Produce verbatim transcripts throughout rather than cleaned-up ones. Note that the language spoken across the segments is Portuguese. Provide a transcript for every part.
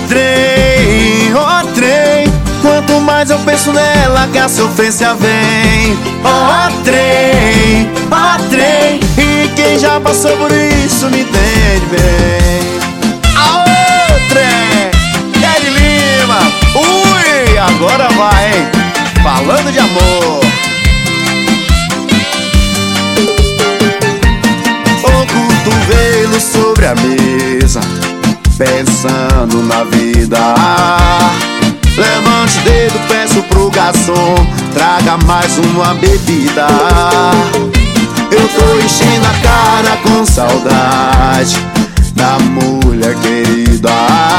trem, ó trem, quanto mais eu penso nela que a sofrência vem. Ó trem, ó trem, e quem já passou por isso me entende bem. Aô, trem, Ed Lima, ui, agora vai, hein? Falando de amor. O cotovelo sobre a mesa, pensando na vida. Levante o dedo, peço pro garçom, traga mais uma bebida. Eu tô enchendo a cara com saudade da mulher querida.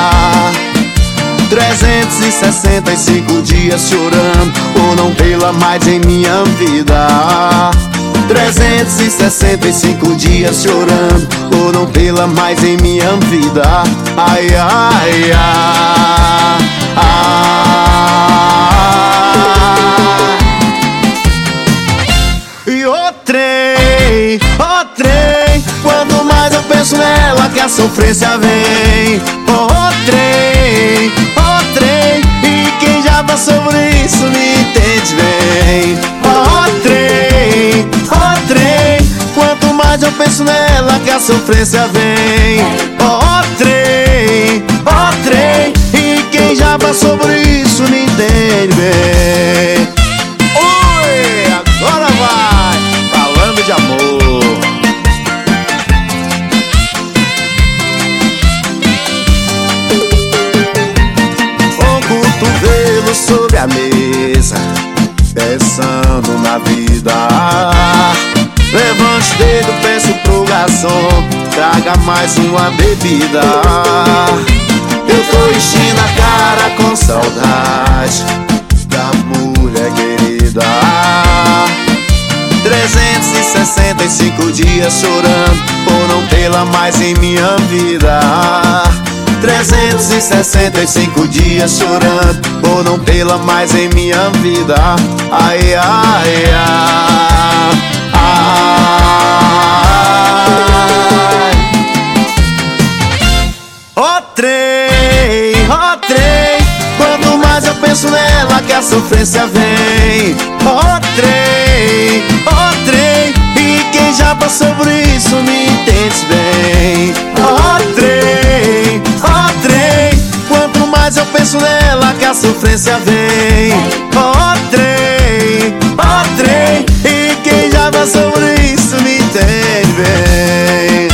trezentos e sessenta e cinco dias chorando por não tê-la mais em minha vida. trezentos e sessenta e cinco dias chorando por não tê-la mais em minha vida. Ai, ai, ai, ai. E o trem, o trem, quanto mais eu penso nela que a sofrência vem. O trem, o trem, e quem já passou por isso me entende bem. O trem, o trem, quanto mais eu penso nela que a sofrência vem. Ó trem, ó trem, e quem já passou por isso me entende bem. Oi, agora vai, falando de amor. O cotovelo sobre a mesa, pensando na vida. Levante o dedo, peço pro garçom, traga mais uma bebida. Eu tô enchendo a cara com saudade da mulher querida. trezentos e sessenta e cinco dias chorando por não tê-la mais em minha vida. trezentos e sessenta e cinco dias chorando por não tê-la mais em minha vida. Ai, ai, ai, ai. Ó trem, ó trem, quanto mais eu penso nela que a sofrência vem. Ó trem, ó trem, e quem já passou por isso me entende bem. Ó trem, ó trem, quanto mais eu penso nela que a sofrência vem. Ó trem, ó trem, e quem já passou por isso me entende bem.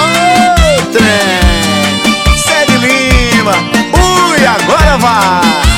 Aô, trem, Ed Lima, ui, agora vai.